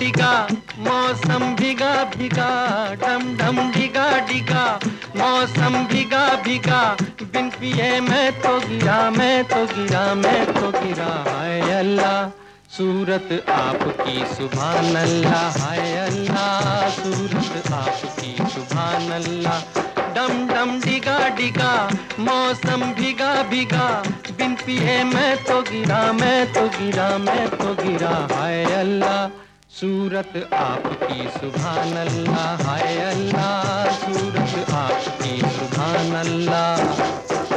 डिगा मौसम भीगा भीगा, डम डम डिगा डिगा मौसम भीगा भीगा, बिन पिए मैं तो गिरा, मैं तो गिरा, मैं तो गिरा। हाय अल्लाह सूरत आपकी सुभान अल्लाह, हाय अल्लाह सूरत आपकी सुभान अल्लाह। डम डम डिगा डिगा मौसम भीगा भीगा, बिन पिए मैं तो गिरा, मैं तो गिरा, मैं तो गिरा। हाय अल्लाह सूरत आपकी सुभान अल्लाह, हाय अल्लाह सूरत आपकी सुभान अल्लाह।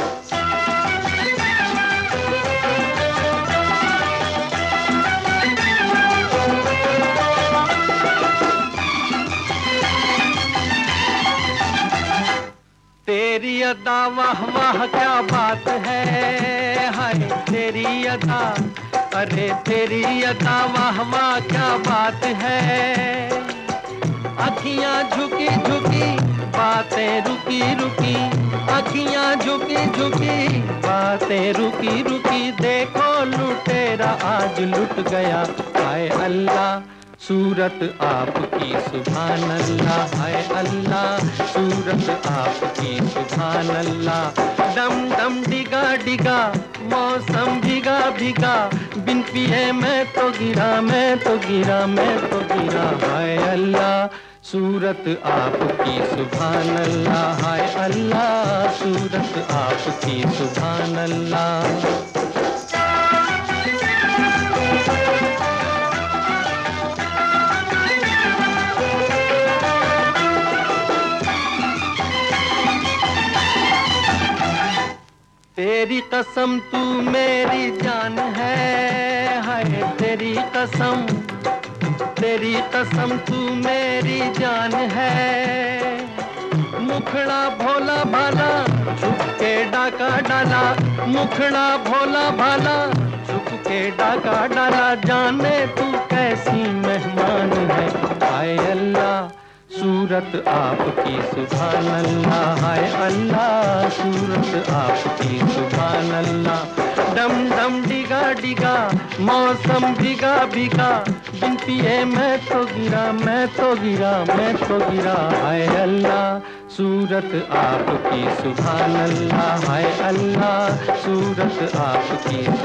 तेरी अदा वाह वाह क्या बात है, हाय तेरी अदा, अरे तेरी अदा वाह वाह क्या बात है। अखियां झुकी झुकी बातें रुकी रुकी, अखियां झुकी झुकी बातें रुकी रुकी, देखो लुटेरा आज लुट गया। हाय अल्लाह सूरत आपकी सुभान अल्लाह, हाय अल्लाह सूरत आपकी सुभान अल्लाह। डम डम डिगा डिगा मौसम भीगा भीगा, बिन पिए मैं तो गिरा, मैं तो गिरा, मैं तो गिरा। हाय अल्लाह सूरत आपकी सुभान अल्लाह, हाय अल्लाह सूरत आपकी सुभान अल्लाह। तेरी कसम तू मेरी जान है, हाय तेरी कसम, तेरी कसम तू मेरी जान है। मुखड़ा भोला भाला छुप के डाका डाला, मुखड़ा भोला भाला छुप के डाका डाला, जाने तू कैसी मेहमान है। हाय अल्लाह सूरत आपकी सुभान अल्लाह, हाय अल्लाह सूरत आपकी सुभान अल्लाह। डम डम डिगा डिगा मौसम भीगा भीगा, बिन पिए मैं तो गिरा, मैं तो गिरा, मैं तो गिरा। हाय अल्लाह सूरत आपकी सुभान अल्लाह, हाय अल्लाह सूरत आपकी